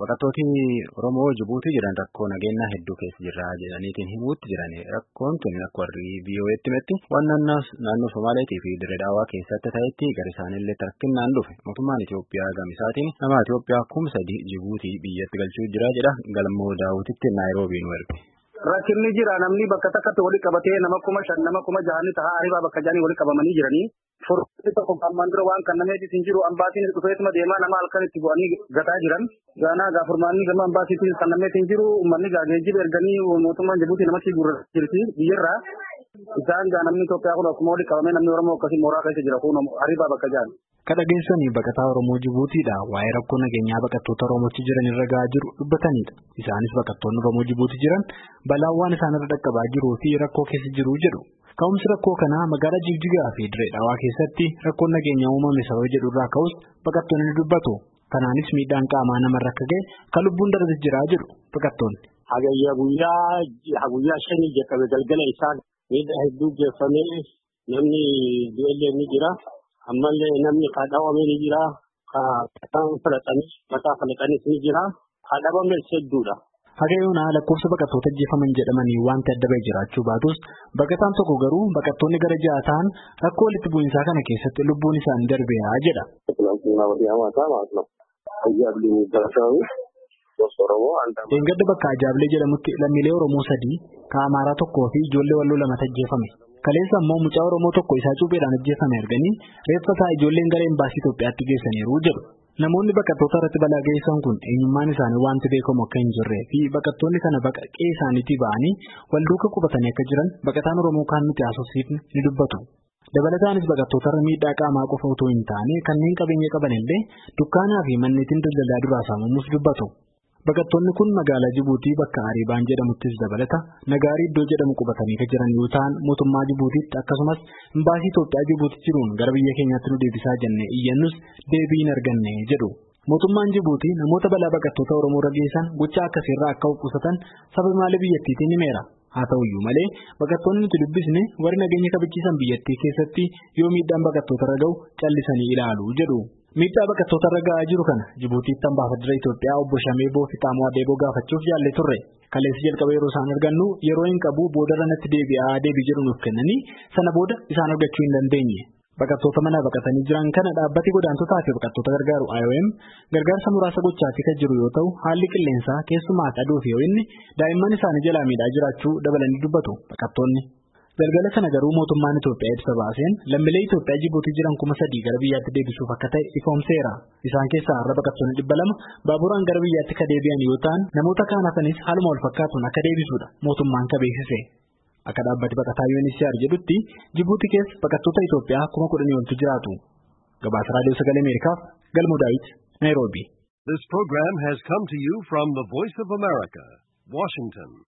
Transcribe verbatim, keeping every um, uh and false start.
Baqattooti Oromoo Jibuutii jiran rakkoo nageenyaa hedduu keessa jirra jedhaniitiin himuutti jirani. Rakkoon tuni akka warri biyyooti metti waan naannoo Somaaleetii fi Dirree Dhawaa keessatti ta'etti gara isaaniillee rakkinnaan dhufe. Mootummaan Itoophiyaa gamisaatiin nama Itoophiyaa kuma sadii Jibuutii biyyatti galchuu jira jedha. Galmoo Daawutitti Naayiroobii nu erge. Rakkinni jira namni bakka takkatti wali qabatee nama kuma shan nama kuma jahanii tahaa arribaa bakka jahanii wali qabamanii jiranii. Furtuutti tokko ammaan dura waan kan nameetis hin jiru ambaatiin dhufeetuma deemaa nama halkan itti bu'anii gataa jiran. Gaanaa gaafurmaanni gama ambaasiitiin kan nameetti hin jiru uummanni geejjiba erganii mootummaan Jibuutii namatti gurra jirti biyyarraa. Isaan gaa namni Itoophiyaa kun akkuma wali qabamee namni Oromoo akkasii mooraa keessa jira kun arribaa bakka jahan. Kadhageessanii baqataa Oromoo Jibuutiidha waa'ee rakkoo nageenyaa baqattoota Oromootti jiran irra gahaa jiru dubbatanidha. Isaanis baqattoonni Oromoo Jibuutii jiran balaan waan isaanirra dhaqqabaa jiruu fi rakkoo keessa jiru jedhu. Ka'umsi rakkoo kanaa magaalaa Jigjigaa fi Dirree Dhawaa keessatti rakkoon nageenyaa uumame sababa jedhurraa ka'us baqattoonni dubbatu. Kanaanis miidhaan qaamaa namarra akka ga'e kan lubbuun darbee jira jedhu baqattoonni. Hagayya guyyaa guyyaa shanii jalqabe galgala isaan miidhaa hedduu geeffamee namni du'ellee ni jira. Ammallee namni kadhaawame ni jira. Kan fudhatanis mataa fudhatanis ni jira. Kadhaawame hedduudha. Hagayoon lakkoofsa baqattoota ajjeefaman jedhamanii wanti adda bahee jiraachuu baatus baqataan tokko garuu baqattoonni gara ja'a ta'an rakkoo walitti bu'iinsaa kana keessatti lubbuun isaanii darbee jedha. Eeggadda bakka Ajaablee jedhamutti lammiilee Oromoo sadii kan Amaaraa tokkoo fi ijoollee Walloo lama ajjeefame. Kaleessa immoo mucaa Oromoo tokko isaa cuupheedhaan ajjeefame arganii reeffa isaa ijoolleen gara embaasii Itoophiyaatti geessaniiru jedhu. Namoonni baqattoota irratti balaa geessan kun eenyummaan isaanii wanti beekamu akka hin jirree fi baqattoonni kana baqaqee isaaniitii ba'anii wal duuka qubatanii akka jiran baqataan Oromoo kaan nuti haasofsiifne ni dubbatu. Dabalataanis baqattoota irra miidhaa qaamaa qofa otoo hin taane kanneen qabeenya qaban illee dukkaanaa fi manneetiin daldalaa duraa saamamus dubbatu. Baqattoonni kun magaalaa Jibuutii bakka Ariibaan jedhamuttis dabalata Nagaarii iddoo jedhamu qubatanii kan jiran yoo ta'an mootummaa Jibuutiitti akkasumas imbaasii Itoophiyaa Jibuutii jiruun gara biyya keenyaatti nu deebisaa jennee iyyannus deebii hin arganne jedhu. Mootummaan Jibuutii namoota balaa baqattoota Oromoo irra geessan gochaa akkasiirraa akka of qusatan sababa maalii biyyattiitiin himeera. Haa ta'uyyuu malee baqattoonni nuti dubbisne warri nageenya kabachiisan biyyattii keessatti yoo miidhaan baqattoota irra ga'u callisanii ilaalu jedhu. Miidhaa baqattoota irra ga'aa jiru kana Jibuutiitti ambaasadara Itoophiyaa obbo Shameeboo Fixaamoo Adeeboo gaafachuuf yaallee turre. Kaleessi jalqaba yeroo isaan argannu yeroo hin qabu boodarra natti deebi'aa deebii jedhu nuuf kennanii sana booda isaan argachuu hin dandeenye. Baqattoota manaa baqatanii jiran kana dhaabbati godaantotaa fi baqattoota gargaaru I O M gargaarsa muraasa gochaatti kan jiru yoo ta'u haalli qilleensaa keessumaa aduu fi ho'inni daa'imman isaanii jalaa miidhaa jiraachuu dabalanii dubbatu baqattoonni. Galgala kana garuu mootummaan Itoophiyaa ibsa baaseen lammiilee Itoophiyaa Jibuutii jiran kuma sadii gara biyyaatti deebisuuf akka ta'e ifoomseera. Isaan keessaa har'a baqattoonni dhibba lama baaburaan gara biyyaatti kan deebi'an yoo ta'an namoota kaan hafanis haaluma wal fakkaatuun akka deebisuudha mootummaan kan beeksise. Akka dhaabbati baqataa U N H C R jedhutti Jibuutii keessa baqattoota Itoophiyaa kuma kudhanii oltu jiraatu. Gabaasa Raadiyoo Sagalee Ameerikaaf Galmoo Daawit, Naayiroobii. This program has come to you from the Voice of America, Washington.